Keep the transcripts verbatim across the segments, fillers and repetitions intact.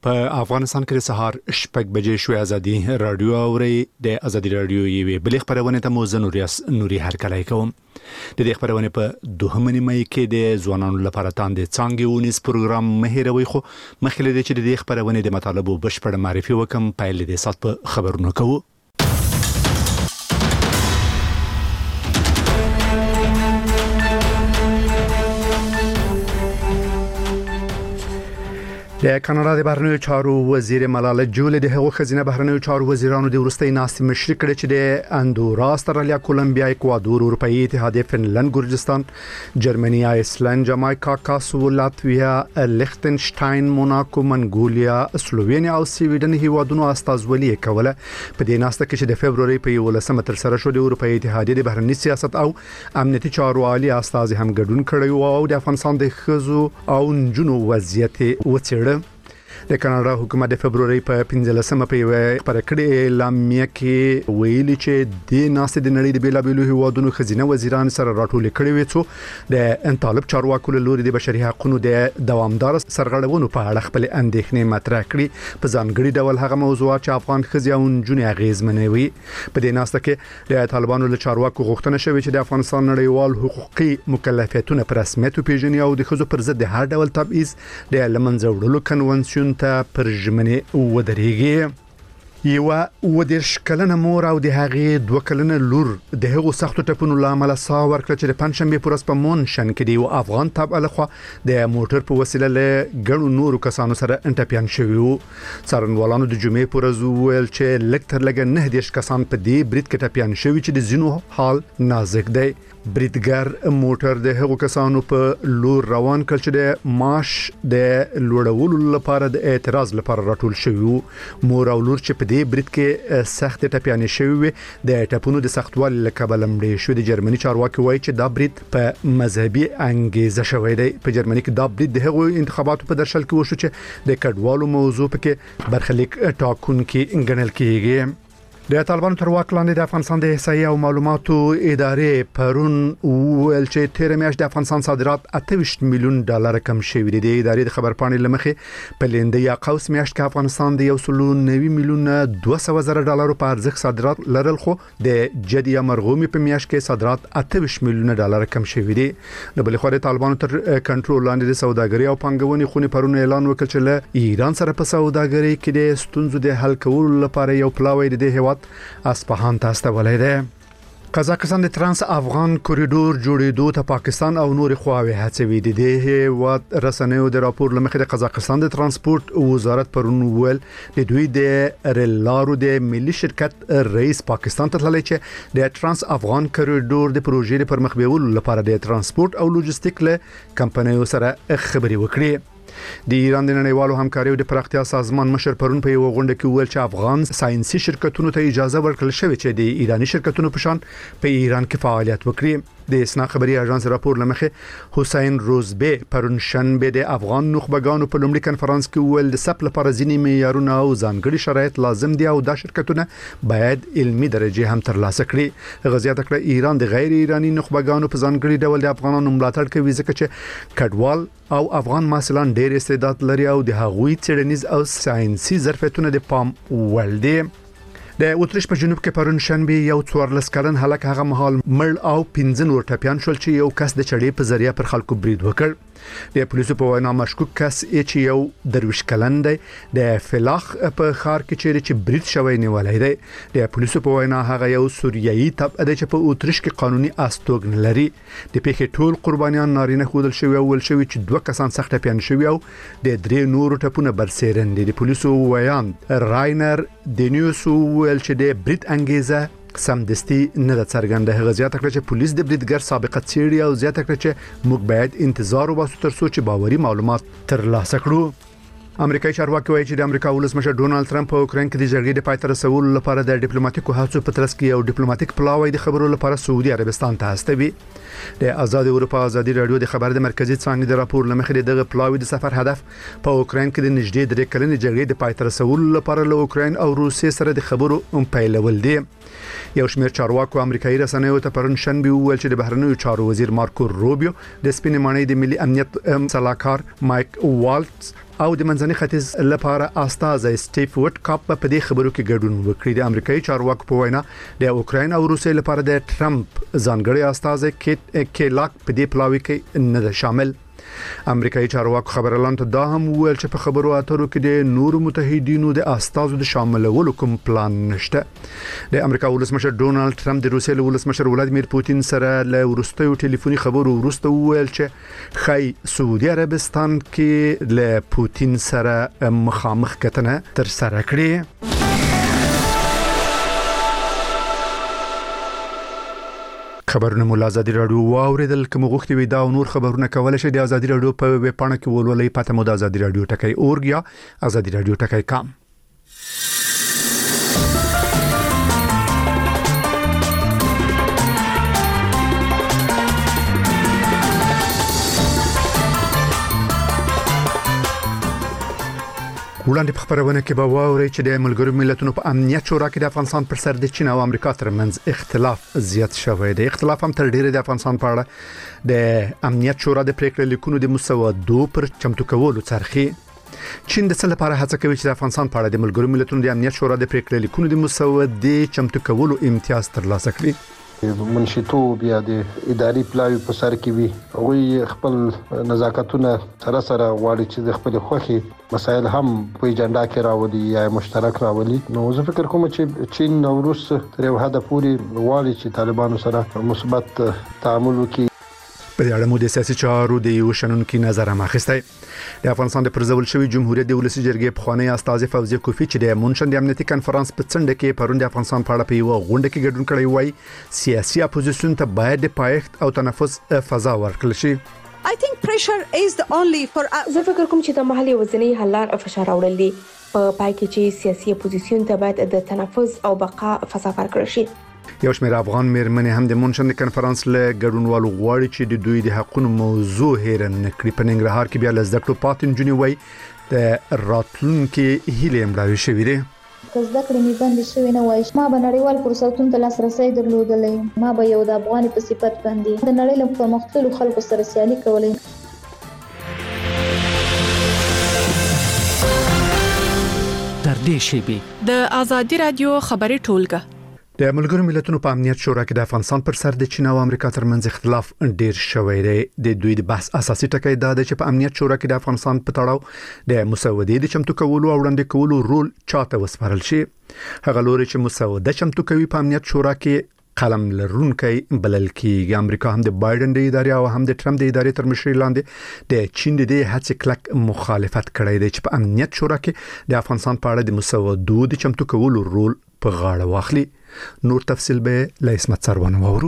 په افغانستان کې د سهار شپږ بجې شوې ازادي رادیو اوري د ازادي رادیو یوې بلې خبرونه ته موزه نوریاس نوري هرکلای کوم د دې خبرونه په دوهمه نیمه کې د ځوانانو لپاره تاند څنګه ونیس پروګرام مهیروي خو مخکې د چې د خبرونه د مطالبه بشپړ معرفي وکم پایل د سات په خبرونه کوو. د کاناډا د بهرنیو چارو وزیر ملاله جولي د هغو خزینه بهرنیو چارو وزیرانو د ورستۍ ناستې مشري کړې چې د اندورا، استرالیا، کولمبیا، اکوادور، اروپאי اتحادیه، فنلند، ګورجستان، جرمني، آیسلند، جامایکا، کاسو، لاتویا، لیختنشتاین، موناکو، منګولیا، سلووینیا او سویډن هیوادونو استازولي کوله. په دې ناسته کې چې د فبرवरी په یولسمه تر سره شو د اروپאי اتحادیه د بهرنی سیاست او امنیتي چارو عالی استاذ هم ګډون کړی او د افغانستان د خزو او نجونو وضعیت وڅېړه. د کاناډا حکومت د فبرवरी په پنځلسمه په یوه پرکړې اعلامیه کې ویلي چې د ناسې د نړۍ د بیلابېلو هیوادونو خزینه وزیران سره راټول کړي وي چې د انطالب چارواکو له لوري د بشري حقوقو د دوامدار سرغړونو په اړه خپل اندېښنې مطرح کړي. په ځانګړي ډول هغه موضوعات چې افغان خزي او نجونې اغیزمنوي. په دې ناسته کې د طالبانو له چارواکو غوښتنه شوې چې د افغانستان نړیوال حقوقي مکلفیتونه په رسمیت وپیژني او د خزو پر ضد د هر ډول تبعیض د لمنځه وړلو کنونسیون ته پر ژمنې ودرېږي. یو ودیرش کلنه مور او د هغې دوه کلنه لور د هغو سختو ټپونو لامل ساه ورکړه چې د پنځشنبه پر ورځ په مونشن کې دی او افغان تابع لخوا د موټر په وسیله له ګڼو نورو کسانو سره انټپیان شوی وو. څارنوالانو د جمعې پر ورځ ویل چې لږ تر لږه نه دیش کسان په دې برید کې ټپیان شوی چې د زینو حال نازک دی. بریدګر موټر د هغو کسانو په لور روان کړ چې د معاش د لوړولو لپاره د اعتراض لپاره راټول شوی وو. مور او لور چې په دې برید کې سخت ټپیانې شوی وي د ټپونو د سختوالي له کبله مړې شوې. د جرمني چارواکي وایي چې دا برید په مذهبي انګیزه شوی دی. په جرمني کې دا برید د هغو انتخاباتو په درشل کې وشو چې د کډوالو موضوع پکې برخلیک ټاکونکي ګڼل کېږي. د طالبانو تر واک لاندې د افغانستان د احصایې او معلوماتو ادارې پرون ویل چې تیر میاشت د افغانستان صادرات اته ویشت میلیون ډالر کم شوي دي. د ادارې د خبرپاڼې لمخې په لنده یا قوس میاشت کې افغانستان د یو سل نوي میلیون دوه سوه زره ډالر په ارزښت صادرات لرل خو د جدي یا مرغومي په میاشت کې صادرات اته ویشت میلیون ډالر کم شوي دي. د بل خوا د طالبانو تر کنټرول لاندې د سوداګرۍ او پانګونې خونې پرون اعلان وکړ چې له ایران سره په سوداګرۍ کې د ستونزو د حل کولو لپاره یو پلاوی د هیواد اصفهان ته استولای دی. قزاقستان د ترانس افغان کوریډور جوړېدو ته پاکستان او نور خواوې هڅوي. د دې هیواد رسنیو د راپور لمخې د قزاقستان د ترانسپورت وزارت پرون ویل د دوی د ریل لارو د ملي شرکت رئیس پاکستان ته تللی چې د ترانس افغان کوریډور د پروژې پر مخ بیولو لپاره د ترانسپورت او لوجستیک له کمپنیو سره خبرې وکړي. د ایران د نړیوالو همکاریو د پراختیا سازمان مشر پرون په یو غونډه کې ویل چې افغان ساينسي شرکتونو ته اجازه ورکړل شوې چې د ایرانی شرکتونو په شان په ایران کې فعالیت وکړي. د اسنا خبري اژانس راپور لمخې حسین روزبه پرون شنبه د افغان نخبگانو په لومړي کنفرانس کې ویل د سپ لپاره ځینې معیارونه او ځانګړي شرایط لازم دي او دا شرکتونه باید علمي درجه هم ترلاسه کړي. غزيات کړه ایران د غیر ایرانی نخبگانو په ځانګړي ډول د افغانانو ملاتړ کوي ځکه چې کډوال او افغان محصلان ډېر استعداد لري او د هغوی څېړنیز او ساينسي ظرفیتونه د پام وړ دي. د اوتریش په جنوب کې پرون شنبه یو څوارلس کلن هلک هغه مهال مړ او پنځه نور ټپیان شول چې یو کس د چړې په ذریعہ پر خلکو برید وکړ. د پولیسو په وینا مشکوک کس چې یو درویش کلن دی د فلاخ په خار کې چیرې چې برید شوی نیولای دی. د پولیسو په وینا هغه یو سوریایي تبع دی چې په اوتریش کې قانوني استوګن لري. د پیښې ټول قربانیان نارینه خودل شوی او ول شوی چې دوه کسان سخت ټپیان شوی او د درې نورو ټپونه برسېرن دي. د پولیسو ویان راینر دینیوس ویل چې د برید انګیزه سمدستي نه د څرګنده. هغه زیاته کړه چې پولیس د بریدګر سابقه څېړي او زیاته کړه چې موږ باید انتظار وباسو تر څو چې باوري معلومات ترلاسه کړو. امریکایي چارواکي وایي چې د امریکا ولسمشر ډونالد ټرمپ په اوکراین کې د جګړې د پای ته رسولو لپاره د ډیپلوماټیکو هڅو په ترڅ کې یو ډیپلوماټیک پلاوی د خبرو لپاره سعودي عربستان ته استوي. د آزاد اروپا ازادي رادیو د خبر د مرکزی څانګې د راپور لمخې دغه پلاوی د سفر هدف په اوکراین کې د نږدې درې کلنې جګړې د پای ته رسولو لپاره له اوکراین او روسیې سره د خبرو هم پیلول دي. یو شمېر چارواکو امریکایي رسنیو ته پرون شنبه ویل چې د بهرنیو چارو وزیر مارکو روبیو د سپینې ماڼۍ د ملي امنیت صلاحکار مایک والټس او د منځني ختیځ لپاره استاذ سټیف وټکاپ په دې خبرو کې ګډون وکړي. د امریکایي چارواکو په وینا د اوکراین او روسیې لپاره د ټرمپ ځانګړي استاذ کېلاک په دې پلاوي کې نه ده شامل. امریکایي چارواکو خبرلاند دا هم ویل چې په خبرو اترو کې د نورو متحدینو د استازو د شاملولو کوم پلان نشته. د امریکا ولسمشر ډونالد ټرمپ د روسیې ولسمشر ولادیمیر پوتین سره له ورستیو ټلیفوني خبرو ورسته ویل چې خای سعودي عربستان کې له پوتین سره مخامخ کتنه تر سره کړې. خبرونه مو آزادي رادیو واوریدل. کوم غوښتي وي دا او نور خبرونه کولای شئ د آزادي رادیو په ویب پاڼه کې ولولئ. پته مو د آزادي رادیو ټکی اورګ یا آزادي رادیو ټکی کام. وړاندې په خبرونه کې به واوري چې د ملګرو ملتونو په امنیت شورا کې د افغانستان پر سر د چین او امریکا ترمنځ اختلاف زیات شوی دی. اختلاف هم تر ډیره د افغانستان په اړه د امنیت شورا د پریکړې لیکونو د مسودو پر چمتو کولو څرخي. چین د څه لپاره هڅه کوي چې د افغانستان په اړه د ملګرو ملتونو د امنیت شورا د پریکړې لیکونو د مسودې چمتو کولو امتیاز ترلاسه کړي. منشتوب یا د اداري پلاوی په سر کې وي. هغوی خپل نزاکتونه سره سره غواړي چې د خپل خوخي مسایل هم په ایجنډا کې راوړي یا مشترک راوړي. نو زه فکر کوم چې چین او روس تر یو حد پورې غواړي چې طالبانو سره مثبت تعامل وکړي. په دې اړه مو د سیاسي چارو د یو شنونکو نظر ماخسته. د افغانستان د پرځول شوی جمهوریت د ولسی جرګې پخوانی استاذ فوزي کوفی چې د مونشن د امنیتي کانفرنس په څنډه کې پروند د افغانستان په اړه په یو غونډه کې ګډون کړی وای سیاسي اپوزیشن ته باید د پایښت او تنفس فضا ورکړل شي. I think pressure is the only for زه فکر کوم چې د محلي وزنی حل لار فشار راوړل دي. په پای کې چې سیاسي اپوزیشن ته باید د تنفس او بقا فضا ورکړل شي. یو شمېر افغان مېرمنې هم د مونشن د کانفرنس له ګډونوالو غواړي چې د دوی د حقوقو موضوع هېر نه کړي. په ننګرهار کې بیا لزده کړو پاتې نجونې وای د راتلونکي هیلې مړاوې شوې دي. که زده کړې مې بندې شوې نه وای ما به نړیوال فرصتونو ته لاسرسی درلودلی. ما به یو د افغاني په صفت باندې د نړۍ له پرمختللو خلکو سره سیالي کولی. تر دې شیبې د آزادي رادیو خبري ټولګه. د ملګرو ملتونو په امنیت شورا کې د افغانستان پر سر د چین او امریکا ترمنځ اختلاف ډیر شوی دی. د دوی د بحث اساسي ټکی دا دی چې په امنیت شورا کې د افغانستان په تړاو د مسودې د چمتو کولو او وړاندې کولو رول چاته وسپارل شي. هغه لوري چې مسوده چمتو کوي په امنیت شورا کې قلم لرونکي بلل کېږي. امریکا هم د بایدن د ادارې او هم د ټرمپ د ادارې تر مشرۍ لاندې د چین د هڅې کلک مخالفت کړی دی چې په امنیت شورا کې د افغانستان په اړه د مسودو د چمتو کولو رول په غاړه واخلي. نور تفصیل به له اسمت سروان وورو.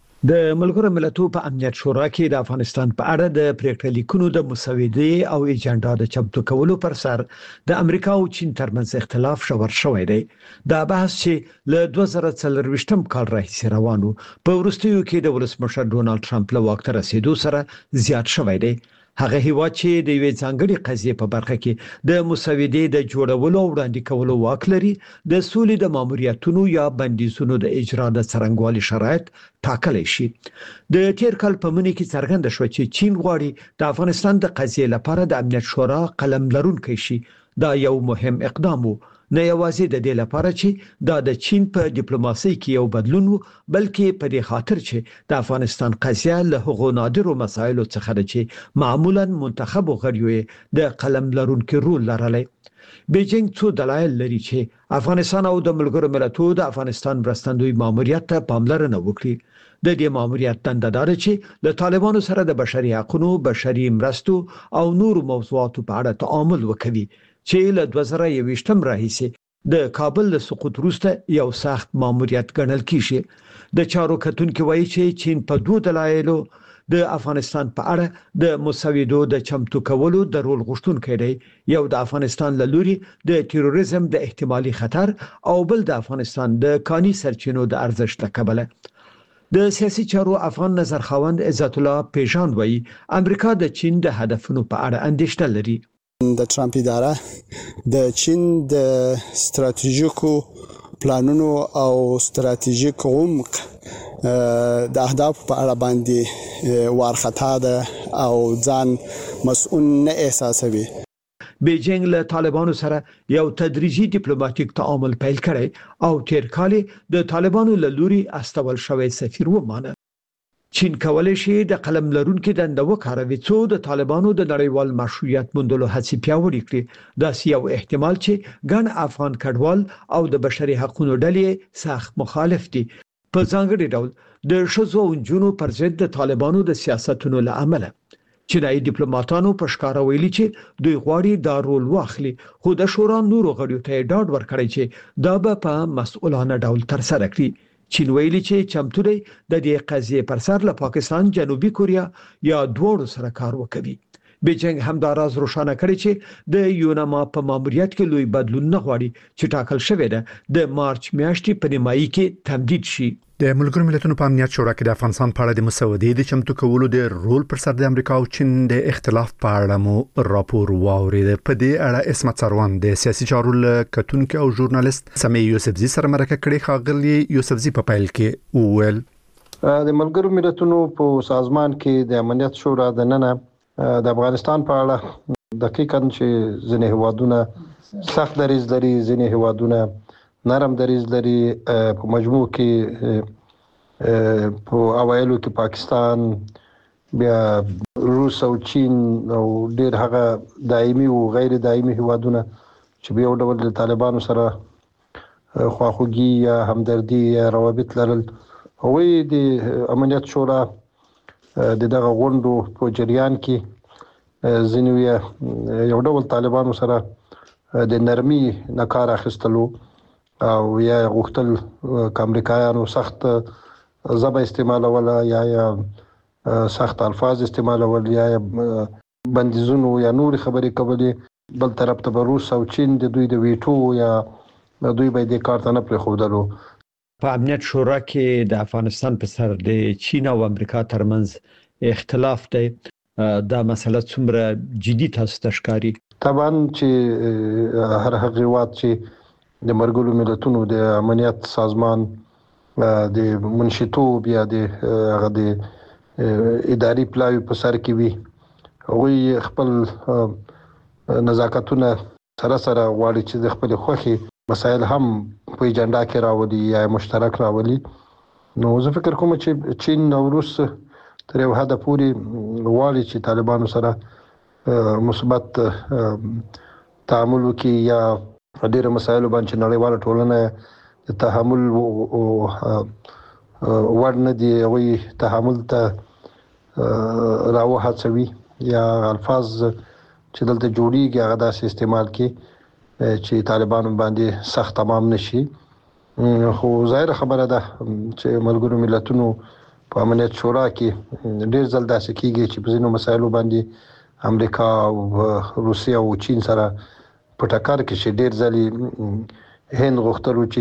د ملګرو ملتونو په امنیت شورا کې د افغانستان په اړه د پریکړې لیکونو د مسودې او ایجنډا د چمتو کولو پر سر د امریکا او چین ترمنځ اختلاف شور شوی دی. دا بحث چې له دوه زره څلرویشتم کال راهیسې روانو په وروستیو کې د ولسمشر ډونالد ټرمپ له واک ته رسیدو سره زیات شوی دی. هغه هیواد چې د یوې ځانګړي قضیې په برخه کې د مسودې د جوړولو او وړاندې کولو واک لري د سولې د ماموریتونو یا بندیزونو د اجرا د څرنګوالي شرایط ټاکلی شي. د تیر کال په منځ کې څرګنده شو چې چین غواړي د افغانستان د قضیې لپاره د امنیت شورا قلم لرونکي شي. دا یو مهم اقدام وو نه یوازې د دې لپاره چې دا د چین په ډیپلوماسي کې یو بدلون وو بلکې په دې خاطر چې د افغانستان قضیه له هغو نادرو مسایلو څخه ده چې معمولا منتخب غړیو د قلم لرونکي رول لرلی. بیجینګ څو دلایل لري چې افغانستان او د ملګرو ملتونو د افغانستان مرستندوی ماموریت ته پاملرنه وکړي. د دې ماموریت دنده دا ده چې له طالبانو سره د بشري حقوقو، بشري مرستو او نورو موضوعاتو په اړه تعامل وکړي چې له دوه زره یوویشتم راهیسې د کابل له سقوط وروسته یو سخت ماموریت ګڼل کیږي. د چارو کتونکو وایي چې چین په دوه دلایلو د افغانستان په اړه د مسودو د چمتو کولو د رول غوښتونکی دی. یو د افغانستان له لوري د تروریزم د احتمالي خطر او بل د افغانستان د کاني سرچینو د ارزښت له کبله. د سیاسي چارو افغان نظر خواند عزت الله پیژان وایي امریکا د چین د هدفونو په اړه اندېښنه لري. د ټرمپ اداره د چین د ستراتیژیکو پلانونو او ستراتیژیک عمق د اهداف په اړه باندې وارخطا ده او ځان مسؤل نه احساسوي. بیجینګ له طالبانو سره یو تدریجي ډیپلوماټیک تعامل پیل کړي او تیر کال د طالبانو له لوري استول شوی سفیر ومانه. چین کولای شي د قلم لرونکو دنده وکاروي څو د طالبانو د نړیوال مشروعیت موندلو هڅې پیاوړې کړي. دا یو احتمال چې ګڼ افغان کډوال او د بشري حقوقو ډلې سخت مخالف دي. په ځانګړي ډول د ښځو او نجونو پر ضد د طالبانو د سیاستونو له امله. چینایي ډیپلوماټانو په ښکاره ویلي چې دوی غواړي دا رول واخلي، خو د شورا نورو غړیو ته ډاډ ورکړي چې دا به په مسؤلانه ډول ترسره کړي. چین ویلي چې چمتو دی د دې قضیې پر سر له پاکستان، جنوبي کوریا یا دواړو سره کار وکړي. بیجینګ هم دا راز روښانه کړی چې د یوناما په ماموریت کې لوی بدلون نه غواړي چې ټاکل شوی دی د مارچ میاشتې په نیمایي کې تمدید شي. د ملګرو ملتونو په امنیت شورا کې د افغانستان په اړه د مسودې د چمتو کولو د رول پر سر د امریکا او چین د اختلاف په اړه مو راپور واورید. په دې اړه اسمت سروان د سیاسي چارو کتونکو او ژورنالیست سمیع یوسفزي سره مرکه کړې. ښاغلي یوسفزي په پیل کې وویل د ملګرو ملتونو په سازمان کې د امنیت شورا د ننه د افغانستان په اړه دقیقاً چې ځینې هوادونه سخت دریځ لري، ځینې هوادونه نرم دریځ لري. په مجموع کې په اوایلو کې پاکستان، بیا روس او چین او ډیر هغه دایمي او غیر دایمي هوادونه چې به یو ډول د طالبانو سره خواخوږي یا همدردي یا روابط لرل، هغوی د امنیت شورا د دغه غونډو په جریان کې ځینې یو ډول طالبانو سره د نرمي نه کار اخیستلو او یا غوښتل ک امریکایانو سخت ژبه استعمالول یا یا سخت الفاظ استعمالول یا بندیزونو یا نور خبرې کولې. بل طرف ته روس او چین د دوی د ویټو یا دوی به د کارت نه پرې خودلو. په امنیت شورا کې د افغانستان په سر د چین او امریکا ترمنځ اختلاف دی. دا مسله څومره جدي تاسو ته ښکاري؟ طبعا چې هر هغه وخت چې د ملګرو ملتونو د امنیت سازمان د منشطوب یا د هغه د اداري پلاوی په سر کې وي، هغوی خپل نزاکتونه سره سره غواړي چې د خپل خوخي مسایل هم په ایجنډا کې راوړي یا مشترک راوړي. نو زه فکر کوم چې چین او روس تر یو حد پورې غواړي چې طالبانو سره مثبت تعامل وکړي یا ډېر مسایل باندې نړیواله ټولنه د تحمل وړ نه دي، هغوی تحمل ته راوهڅوي یا الفاظ چې دلته جوړیږي هغه داسې استعمال کړي چې طالبانو باندې سخت تمام نشي. خو ظاهر خبره ده چې ملګرو ملتونو په امنیت شورا کې ډېر ځل داسې کیږي چې په ځینو مسایلو باندې امریکا او روسیا او چین سره په ټکر کې چې ډېر ځلې هند غوښتلو چې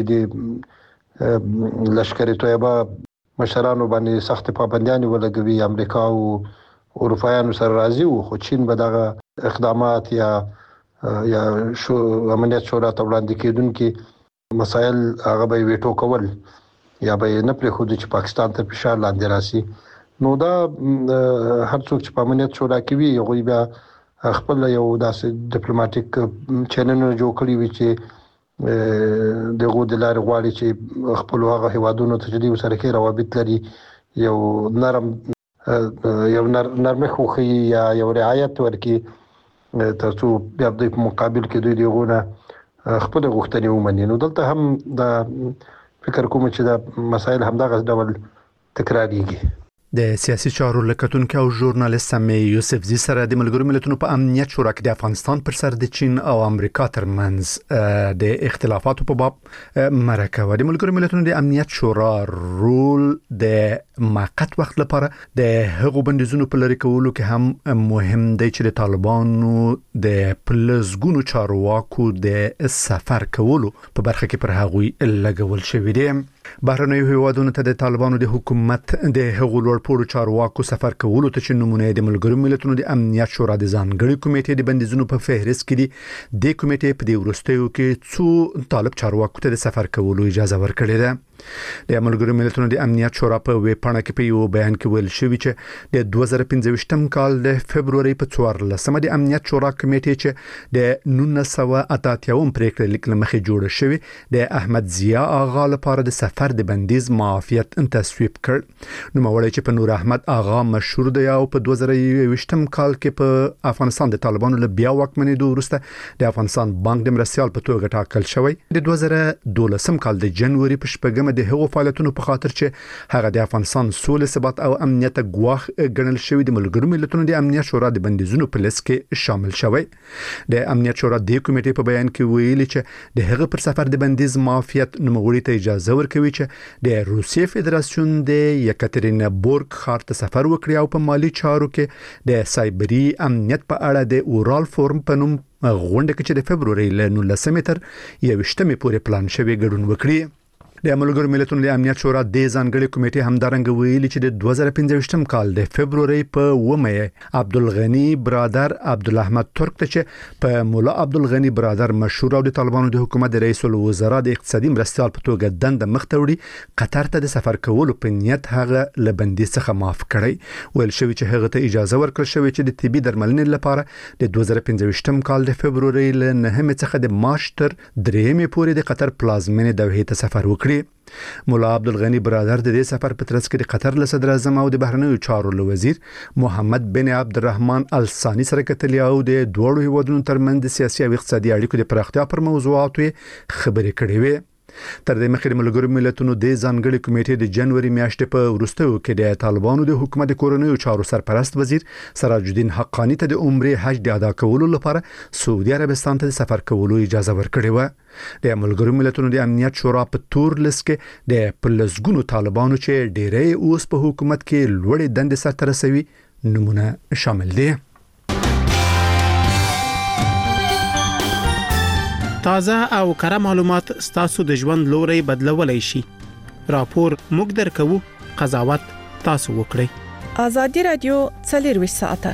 د لشکر طیبه مشرانو باندې سخت پابندیانې ولګوي، امریکا او اروپایانو سره راضي وو، خو چین به دغه اقدامات یا یا شو امنیت شورا ته وړاندې کېدونکي مسایل هغه به ویټو کول یا به نه پرېښودي چې پاکستان ته فشار لاندې راسي. نو دا هر څوک چې په امنیت شورا کې وي هغوی بیا خپل یو داسې ډیپلوماټیک چینلونه جوړ کړي وي چې دغه د لارې غواړي چې خپل هغه هیوادونو ته چې دوی سره کې روابط لري یو نرم یو نرمه خوخي یا یو رعایت ورکړي ترڅو بیا د مقابل کې دوی دغه خپل غوښتنې ومني. نو دلته هم دا فکر کوم چې دا مسایل همدغه ډول تکراریږي. د سیاسي چارو لکتونکو او ژورنالیست سمیع یوسفزي سره د ملګرو ملتونو په امنیت شورا کې د افغانستان پر سر د چین او امریکا ترمنځ د اختلافاتو په باب مرکه و. د ملګرو ملتونو د امنیت شورا رول د موقت وخت لپاره د هغو بندیزونو په لري کولو کې هم مهم دی چې د طالبانو د پلزګونو چارواکو د سفر کولو په برخه کې پر هغوی لګول شوی دی. بهرنیو هیوادونو ته د طالبانو د حکومت د هغو لوړپوړو چارواکو سفر کولو ته چې نمونه د ملګرو ملتونو د امنیت شورا د ځانګړي کمیټې د بندیزونو په فهرست کې دي. د کمیټې په دې وروستیو کې څو طالب چارواکو ته د سفر کولو اجازه ورکړې ده. د ملګرو ملتونو د امنیت شورا په ویبپاڼه کې په یو بیان کې ویل شوی چې د دوه زره پنځه ویشتم کال د فبرवरी په څوارلسمه د امنیت شورا کمیټې چې د نولس سوه اته اتیا پریکړه لیک لمخې جوړ شوی د احمد ضیا آغا لپاره د سفر د بندیز معافیت تصویب کړ. نو مولوی چې په نور احمد آغا مشهور دی او په دوه زره ویشتم کال کې په افغانستان د طالبانو له بیا واکمنېدو وروسته د افغانستان بانک د مرستیال په توګه ټاکل شوی. د دوه زره دولسم کال د جنوري په شپږمه د هغو فعالیتونو په خاطر چې هغه د افغانستان سولې ثبات او امنیت ګواښ ګڼل شوی د ملګرو ملتونو د امنیت شورا د بندیزونو په لیست کې شامل شوی. د امنیت شورا د کمیټې په بیان کې ویلي چې د هغه پر سفر د بندیز معافیت نوموړي ته اجازه ورکوي چې د روسیې فدراسیون د یکاترینبورګ ښار ته سفر وکړي او په مالی چارو کې د سایبری امنیت په اړه د اورال فورم په نوم غونډه کې چې د فبرवरी له نولسمې تر یوویشتمې پورې پلان شوی ګډون وکړي. د ملګرو ملتونو د امنیت شورا د ځانګړي کمیټې همدارنګه ویلي چې د دوه زره پنځه ویشتم کال د فبرवरी په اوومه عبدالغنی برادر عبدالاحمد ترک ته چې په مولا عبدالغنی برادر مشهور او د طالبانو د حکومت د رئیس الوزرا د اقتصادي مرستیال په توګه دند مخ ته وړي قطر ته د سفر کولو په نیت هغه له بندیز څخه معاف کړی. ویل شوی چې هغه ته اجازه ورکړل شوی چې د طبي درملنې لپاره د دوه زره پنځه ویشتم کال د فبرवरी له نهمې څخه د مارچ تر درېمې پورې د قطر پلازمینې دوحې ته سفر وکړي. مولا عبدالغنی برادر د دې سفر په ترڅ کې د قطر له صدر اعظم او د بهرنیو چارو له وزیر محمد بن عبدالرحمن الثاني سره کتلي او د دوړو هیوادونو ترمنځ د سیاسي او اقتصادي اړیکو د پراختیا پر موضوعاتو خبرې کړې وې. تر دې مخکې ملګرو ملتونو د ځانګړي کمیټې د جنوري میاشتې په وروستیو کې د طالبانو د حکومت د کورنیو چارو سرپرست وزیر سراج الدین حقانی ته د عمره حج د ادا کولو لپاره سعودي عربستان ته سفر کولو اجازه ورکړې و. د ملګرو ملتونو د امنیت شورا په تور لیست کې د پلسګونو طالبانو چې ډېری اوس په حکومت کې لوړې دندې سرته رسوي نمونه شامل دي. تازه او کره معلومات ستاسو د ژوند لوري بدلولای شي. راپور موږ درکوو، قضاوت تاسو وکړئ. ازادي رادیو څلور ساعته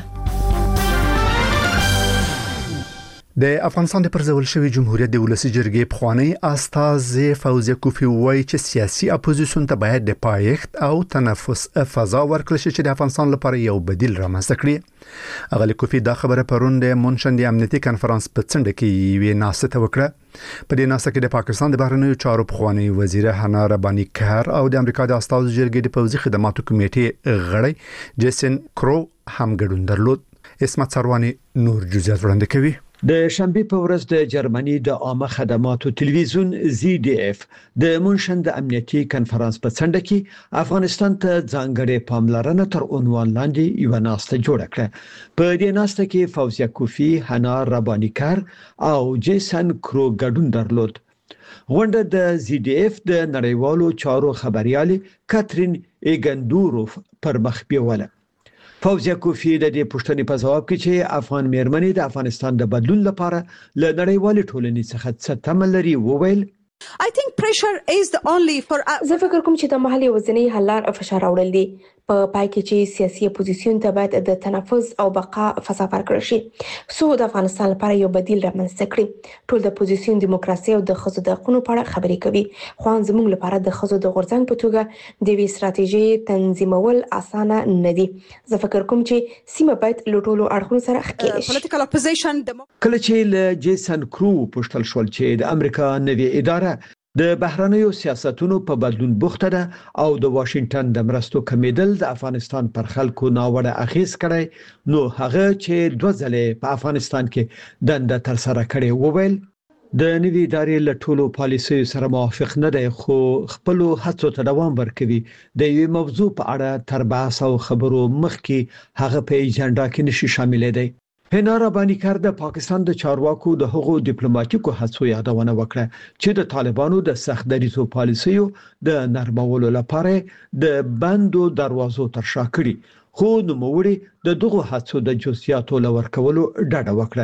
د افغانستان د پرځول شوی جمهوریت د ولسی جرګې پخوانی استازي فوزیه کوفی وایي چې سیاسي اپوزیشن ته باید د پایښت او تنفس فضا ورکړل شي چې د افغانستان لپاره یو بدیل رامنځته کړي. اغلی کوفی دا خبره پرون د مونشن د امنیتي کانفرنس په څنډه کې وی ناسته وکړه. په دې ناسته کې د پاکستان د بهرنیو چارو پخوانی وزیر حنا ربانی کار او د امریکا د استازو جرګې د پوځي خدماتو کمیټې غړی جیسن کرو هم ګډون درلود. اسمت سروانی نور جزئیات وړاندې کوي. د شنبه په ورځ د جرمني د عامه خدماتو تلویزیون زی ډی اف د مونشن د امنیتي کانفرنس په څنډه کې افغانستان ته ځانګړې پاملرنه تر عنوان لاندې یو ناسته جوړه کړه. په دې ناسته کې فوزیه کوفی، حنا ربانی کار او جیسن کرو ګډون درلود. غونډه د زی ډی اف د نړیوالو چارو خبريالي کاترین ایګندوروف پر مخ بیوله. فوزیه کوفی د دې پوښتنې په جواب کې چې افغان مېرمنې د افغانستان د بدلون لپاره له نړیوالې ټولنې څخه څه تمه لري وویل. I think pressure is the only for زه فکر کوم چې د محلي وزنی حل لار فشار راوړل دي. په پای کې چې سیاسي اپوزیسیون ته باید د تنفس او بقا فضا ورکړل شي څو د افغانستان لپاره یو بدیل رامنځته کړي. ټول د اپوزیسیون دیموکراسي او د خزو د حقوقو په اړه خبرې کوي، خو زموږ لپاره د خزو د غورځنګ په توګه د وی ستراتیژي تنظیمول اسانه نه دي. زه فکر کوم چې سیمه باید له ټولو اړخونو سره ښکېل شي. political opposition کله چې له جیسن کرو پوښتل شول چې د امریکا نوي اداره د بهرنیو سیاستونو په بدلون بوخته ده او د واشنگټن د مرستو کمیدل د افغانستان پر خلکو ناوړه اغیز کړي، نو هغه چې دوه ځله په افغانستان کې دنده تر سره کړي وویل د نوي ادارې له ټولو پالیسیو سره موافق نه دی، خو خپل هڅو ته دوام ورکوي. د یو موضوع په اړه تر بحث او خبرو مخکې هغه په ایجنډا کې نشي شامل دی. حنا ربانی کار د پاکستان د چارواکو د هغو ډیپلوماټیکو هڅو یادونه وکړه چې د طالبانو د سخت دریځو پالیسیو د نرمولو لپاره د بندو دروازو تر شا کړي، خو نوموړي د دغه هڅو د جزئیاتو لور کولو ډاډ وکړه.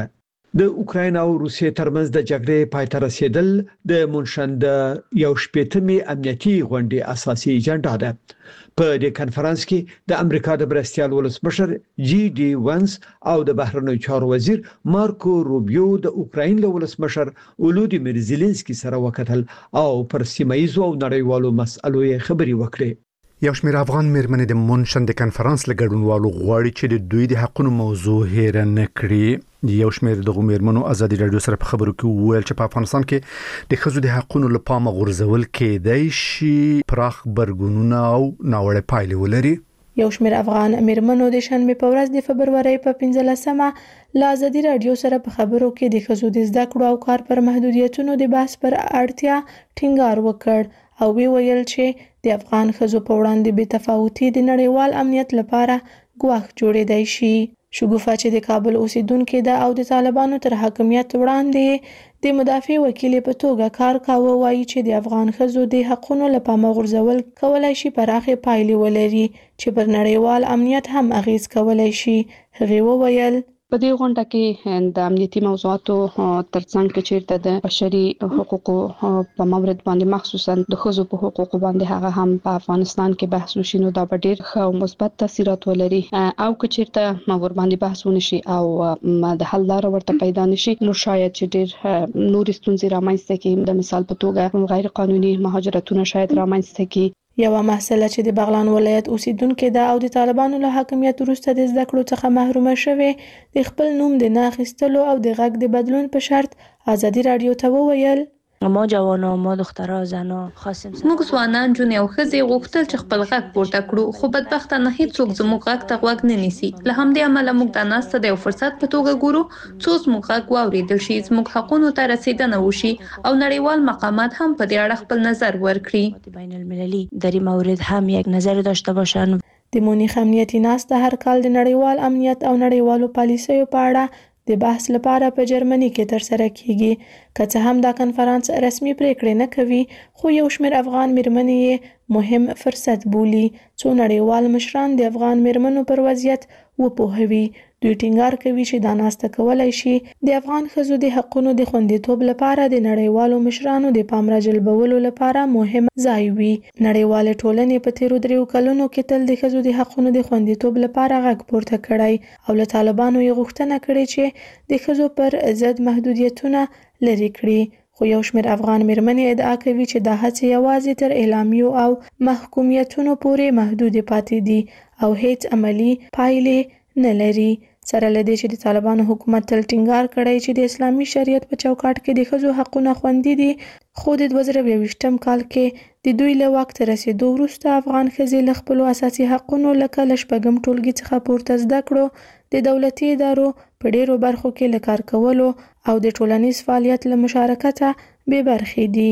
د اوکراین او روسیې ترمنځ د جګړې پای ته رسیدل د مونشند یو شپږمې امنیتي غونډې اساسي اجنډا ده. په دې کانفرنس کې د امریکا د برستیال ولسمشر جی ډي وانس او د بهرنیو چارو وزیر مارکو روبیو د اوکراین له ولسمشر ولودیمیر زيلنسکي سره وکتل او پر سیمه ییزو او نړیوالو مسألو خبري وکړي. یو شمېر افغان مېرمنې د مونشن د کانفرنس لګډونوالو غواړي چې د دوی د حقوقو موضوع هېر نه کړي. یو شمېر د غومېرمنو ازادي رادیو سره په خبرو کې وویل چې په افغانستان کې د ښځو د حقوقو لپاره غورځول کېدای شي پراخ برګونونه او ناوړه پایلې ولري. یو شمېر افغان مېرمنو د شنبه په ورځ د فبرورۍ په پنځلسمه له ازادي رادیو سره په خبرو کې د ښځو د زده کړو او کار پر محدودیتونو د بحث پر اړتیا ټینګار وکړ او وی ویل چې د افغان ښځو په وړاندې بې تفاوتي د نړیوال امنیت لپاره ګواښ جوړېدای شي. شګوفه چې د کابل اوسیدونکو ده او د طالبانو تر حاکمیت وړاندې د مدافع وکیل په توګه کار کاوه وایي چې د افغان ښځو د حقوقو لپاره غورځول کولای شي پراخه پایلې ولري چې پر نړیوال امنیت هم اغیز کولای شي. هغه وویل په دې غونډه کې د امنیتي موضوعاتو ترڅنګ کې چیرته د بشري حقوقو په مورد باندې مخصوصا د ښځو په حقوقو باندې هغه هم په افغانستان کې بحث وشي نو دا به ډېر ښه او مثبت تاثیرات ولري او که چیرته مور باندې بحث ونشي او د حل لار ورته پیدا نشي نو شاید چې ډېر نور ستونزې رامنځته کړي. د مثال په توګه غیر قانوني مهاجرتونه شاید رامنځته کړي. یو محصله چې د بغلان ولایت اوسیدونکو ده او د طالبانو له حاکمیت وروسته د زده کړو څخه محرومه شوه د خپل نوم د نه اخیستلو او د غږ د بدلون په شرط ازادي رادیو ته وویل ما جوانا ما دخترها زنا خواستیم موږ ځوانان جون یو خزي غوښتل چې خپل غږ پورته کړو خو بدبختانه هیڅوک زموږ غږ ته غوږ نه نیسي. له همدې امله موږ د ناسته د یو فرصت په توګه ګورو څو زموږ غږ واوریدل شي زموږ حقوقو ته رسیدنه وشي او نړیوال مقامات هم په دې اړه خپل نظر ورکړي. بین المللی در این مورد هم یک نظر داشته باشن. د مونیخ امنیتي ناسته هر کال د نړیوال امنیت او نړیوالو پالیسیو په اړه د بحث لپاره په جرمني کې تر سره کیږي. که څه هم دا کنفرانس رسمي پریکړې نه کوي خو یو شمېر افغان مېرمنې مهم فرصت بولي څو نړیوال مشران د افغان مېرمنو پر وضعیت وپوهوي. دوی ټینګار کوي چې دا ناسته کولای شي د افغان ښځو د حقوقو د خوندیتوب لپاره د نړیوالو مشرانو د پام راجلبولو لپاره مهم ځای وي. نړیوال ټولنې په تیرو دریو کلونو کې تل د ښځو د حقوقو د خوندیتوب لپاره غږ پورته کړی او له طالبانو یې غوښتنه کړې چې د ښځو پر ضد محدودیتونه لرې کړي. خو یو شمېر افغان مېرمنې ادعا کوي چې دا هڅې یوازې تر اعلامیو او محکومیتونو پورې محدود پاتې دي او هیڅ عملی پایلې نه لري. سره لدې چې د طالبانو حکومت تل ټینګار کړی چې د اسلامي شریعت په چوکاټ کې د ښځو حقونه خوندي دي خو د دوه زره یوویشتم کال کې د دوی له واک ته رسیدو وروسته افغان ښځې له خپلو اساسي حقونو لکه له شپږم ټولګي څخه پورته زده کړو د دولتي ادارو په ډیرو برخو کې له کار کولو او د ټولنیز فعالیت له مشارکته بې برخې دي.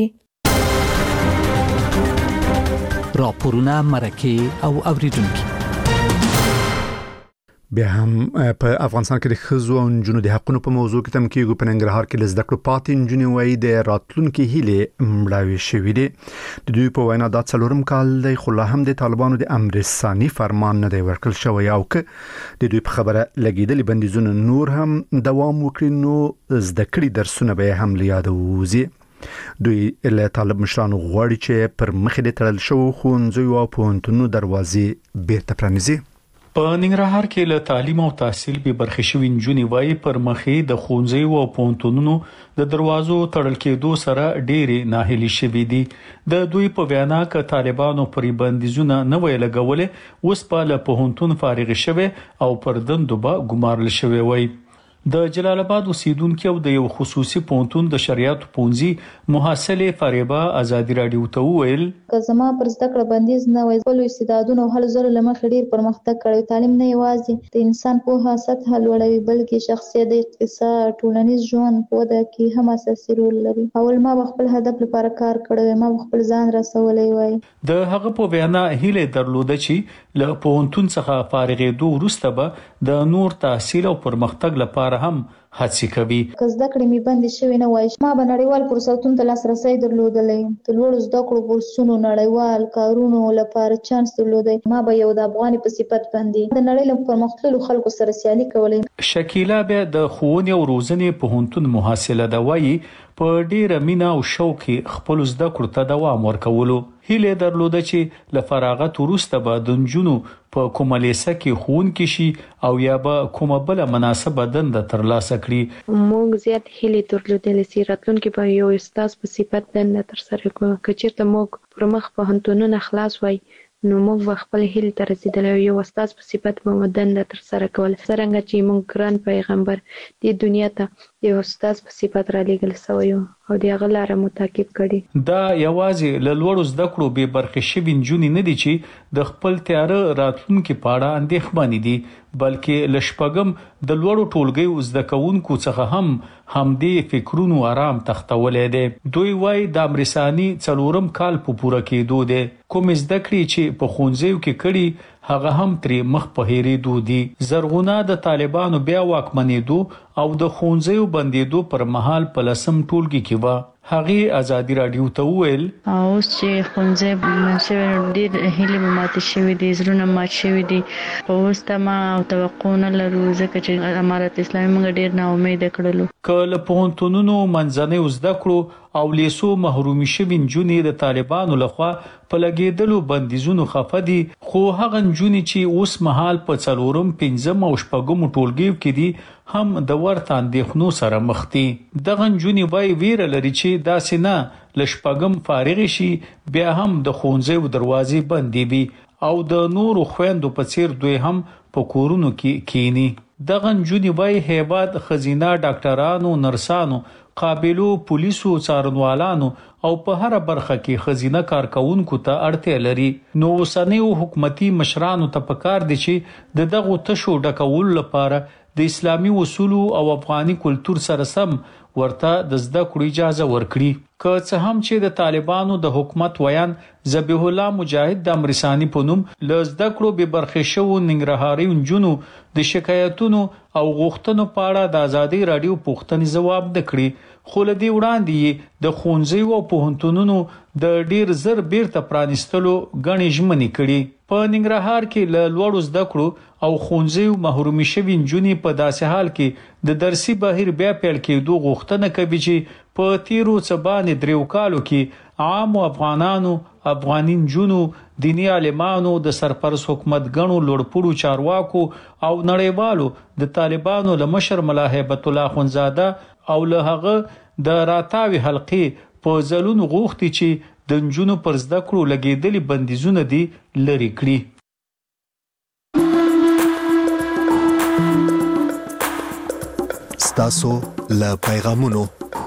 راپورونه مرکه او اوریدونکو بیا هم په افغانستان کې د ښځو او نجونو د حقوقو په موضوع کې تم کېږي. په ننګرهار کې د زده کړو پاتې نجونې وایي د راتلونکي هیلې مړاوې شوې دي. د دوی په وینا دا څلورم کال دی خو لا هم د طالبانو د امر ثاني فرمان نه دی ورکړل شوی او که د دوی په خبره لګېدلې بندیزونه نور هم دوام وکړي نو زده کړې درسونه به هم له یاده ووځي. دوی له طالب مشرانو غواړي چې پر مخې د تړل شوو ښوونځیو او پوهنتونونو دروازې بیرته پرانیزي. په ننګرهار کې له تعلیم او تحصیل به برخې شوې نجونې وایي پر مخې د ښوونځیو او پوهنتونونو د دروازو تړل کېدو سره ډېرې ناهیلې شوې دي. د دوی په وینا کې طالبانو پر بندیزونه نه وی لګولې اوس په له پوهنتون فارغ شوه او پر دندو به ګمارل شوی وای. د جلال آباد اوسیدونکو د یو خصوصي پوهنتون د شریعت پونځي محصله فریبا ازادي رادیو ته ویل که زما پر زده کړه بندیز نه وای خپل استعدادونه او هل زره لمخ ډیر پرمختګ کړی. تعلیم نه یوازې د انسان په سطح لوړوي بلکې شخصیت د اقتصاد ټولنیز ژوند په وده کې هم اساسي رول لري. اول ما خپل هدف لپاره کار کړی ما خپل ځان رسولای وای. د هغه په وینا هیله درلوده چې له پوهنتون څخه فارغېدو وروسته به د نور تحصیل او پرمختګ لپاره لپاره هم هڅې کوي. که زده کړې مې بندې شوې نه وای ما به نړیوال فرصتونو ته لاسرسی درلودلی، د لوړو زده کړو بورسونو نړیوال کارونو لپاره چانس درلودی، ما به یو د افغاني په صفت باندې د نړۍ له پرمختللو خلکو سره سیالي کولی. شکیلا بیا د ښوونې او روزنې پوهنتون محصله ده، وایي په ډیره مینه او شوق خپل زده کړو ته دوام ورکولو. هیله درلوده چې له فراغت وروسته به د نجونو په کومه لیسه کې ښوونکي شي او یا به کومه بله مناسبه دنده ترلاسه کړي. موږ زیات هیلې درلودلې چې راتلونکي به یو استاد په صفت دنده ترسره کړو. که چېرته موږ پر مخ پوهنتونونه خلاص وای نو موږ به خپل هیلې ته رسېدلی یو استاد په صفت به مو دنده ترسره کول. څرنګه چې موږ ګران پیغمبر دې دنیا ته یو استاد په صفت را لېږل سوی او د هغه لاره مو تعقیب کړي. دا یوازې له لوړو زده کړو بې برخې شوي نجونې نه دي چې د خپل تیاره راتلونکي په اړه اندېښمنې دي، بلکې له شپږم د لوړو ټولګیو زده کوونکو څخه هم همدې فکرونو آرام تختولی دی. دوی وایي د امرساني څلورم کال په پوره کېدو دی. کومې زده کړې چې په ښوونځیو کې کړي هغه هم ترې مخ په هېرېدو دي. زرغونه د طالبانو بیا واکمنېدو او د ښوونځیو بندېدو پر مهال په لسم ټولګي کې وه. هغې ازادي راډیو ته وویل اوس چې ښوونځی بند شوی ډېر هیلې به ماتې شوي دي، زړونه مات شوي دي. اوس تمه او توقع نه لرو ځکه چې امارت اسلامي موږ ډېر ناامیده کړلو. که له پوهنتونونو منځنیو زده کړو او لیسو محرومي شوي نجونې د طالبانو لخوا په لګېدلو بندیزونو خفه دي، خو هغه نجونې چې اوس مهال په څلورم پنځم او شپږمو ټولګیو کې دي هم د ورته اندېښنو سره مخ دي. دغه نجونې وایي ویره لري چې داسې نه له شپږم فارغ شي بیا هم د ښوونځیو دروازې بندې وي او د نورو خویندو په څیر دوی هم په کورونو کې کینی. دغه نجونې وایي هیواد ښځینه ډاکټرانو، نرسانو، قابلو پولیسو، څارنوالانو او په هر برخه کې ښځینه کارکونکو ته اړتیا لري. نو اوسنیو حکومتي مشرانو ته پکار دي چې د دغو تشو ډکولو لپاره د اسلامي اصولو او افغاني کلتور سره سم ورته د زده کړو اجازه ورکړي. که څه هم چې د طالبانو د حکومت ویان ذبیح الله مجاهد د امرساني په نوم له زده کړو بې برخې شوو ننګرهاري نجونو د شکایتونو او غوښتنو په اړه د ازادي راډیو پوښتنې ځواب نه کړي، خو له دې وړاندې د ښوونځیو او پوهنتونونو د ډیر زر بیرته پرانیستلو ګڼې ژمنې کړي. په ننګرهار کې له لوړو زده کړو او ښوونځیو محرومي شوي نجونې په داسې حال کې د درسي بهیر بیا پیل کېدو غوښتنه کوي چې په تیرو څه باندې دریو کالو کې عامو افغانانو، افغاني نجونو، دینی عالمانو، د سرپرست حکومت ګڼو لوړپوړو چارواکو او نړیوالو د طالبانو له مشر ملا هیبت الله اخوندزاده او له هغه د راتاوي حلقې په ځلونو غوښتي چې د نجونو پر زده کړو لګېدلي بندیزونه دي لرې کړي. ستاسو له پیغامونو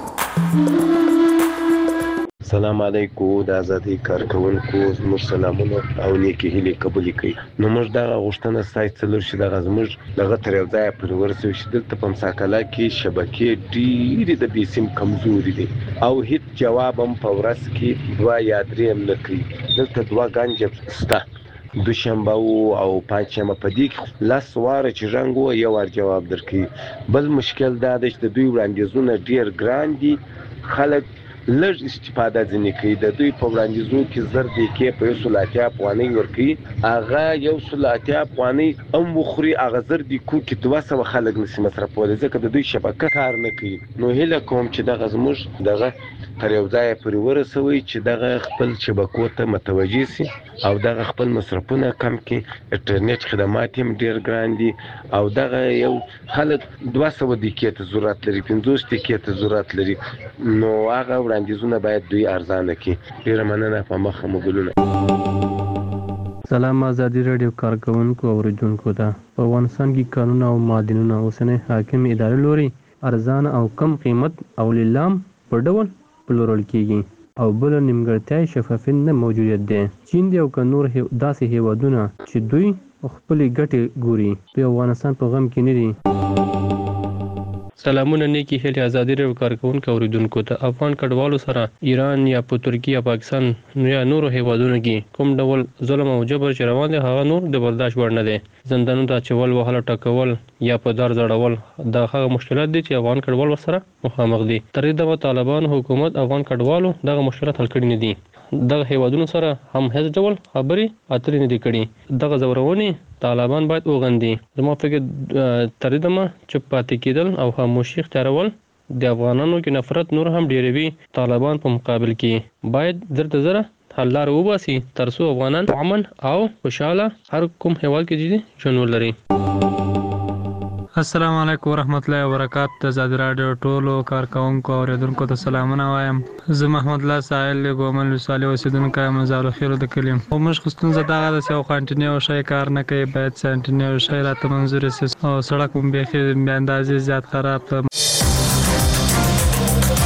السلام علیکم د ازادي کارکونکو زموږ سلامونه او نیکی هیلې قبول کړئ. نو موږ دا غوښتنه ستاسو څلور شي د غزموږ دغه تر یو ځای پر ورسوي چې دلته په مساکله کې شبکې ډېرې د بیسیم کمزوري دي او هیڅ جواب هم په ورځ کې دوه یا درې هم نه کوي. دلته دوه ګنجه شته، دوشنبه او پنجشنبه په دې کې لاس واره چې رنګ وو یو ور جواب درکړي. بل مشکل دا دی چې د دوی وړاندیزونه ډېر ګران دي، خلک لږ استفاده ځنې کوي. د دوی په وړاندیزونو کې زر دقیقې په یو سل اتیا افغانۍ ورکوي، هغه یو سل اتیا افغانۍ هم وخوري، هغه زر دقیقو کې دوه سوه خلک نشي مصرفولی ځکه د دوی شبکه کار نه کوي. نو هیله کوم چې دغه زموږ دغه تر یو ځایه پورې ورسوي چې دغه خپل شبکو ته متوجه سي او دغه خپل مصرفونه کم کړي. انټرنیټ خدمات هم ډېر ګران دي او دغه یو خلک دوه سوه دقیقې ته ضرورت لري، پنځوس دقیقې ته ضرورت لري. نو هغه وړاندیزونه باید دوی ارزانه کړي. ډېره مننه. په مخه مو ګلونه. سلام ازادي راډیو کارکونکو او اوریدونکو ته. په افغانستان کې قانون او معدنونه اوسنۍ حاکم ادارې لوري ارزانه او کم قیمت او لیلام په ډول پلورل کیږي او بل نیمګړتیا شفافیت نه موجودیت دی. چین دی او که نور داسې هیوادونه چې دوی خپلې ګټې ګوري په افغانستان په غم کې نه دي. سلامونه نیکی هیلې ازادي راډیو کارکونکو اوریدونکو ته. افغان کډوالو سره ایران یا په ترکیه یا پاکستان یا نورو هیوادونو کې کوم ډول ظلم او جبر چې روان دی هغه نور د برداشت وړ نه دی. زندانونو ته اچول، وهل ټکول یا په دار ځړول د هغه مشکلات دي چې افغان کډوال ورسره مخامخ دي. تر دې د طالبان حکومت افغان کډوالو دغه مشکلات حل کړي نه دي. دغه هیوادونو سره هم هیڅ ډول خبري اترې نه دي کړي. دغه زورونی طالبان باید وغندي. زموږ فکر تر دې ما چې پاتې کېدل او خاموشي اختیارول د افغانانو کې نفرت نور هم ډیروي. طالبان په مقابل کې باید زرته زره حل لار وباسي ترڅو افغانان امن او خوشاله هر کوم هیواد کې ژوند ولري. السلام علیکم ورحمت الله وبرکاتہ. د زاد رادیو ټولو کارکونکو او اوریدونکو ته سلامونه وایم. زه محمد الله سائل ګومل وساله اوسیدونکو یم زالو خیر د کلیم. او موږ خستون زداغه د سیو کانټینیو شای کار نه کوي باید سنټینیو شای راته منظور سي او سړک هم به خې اندازې زیات خراب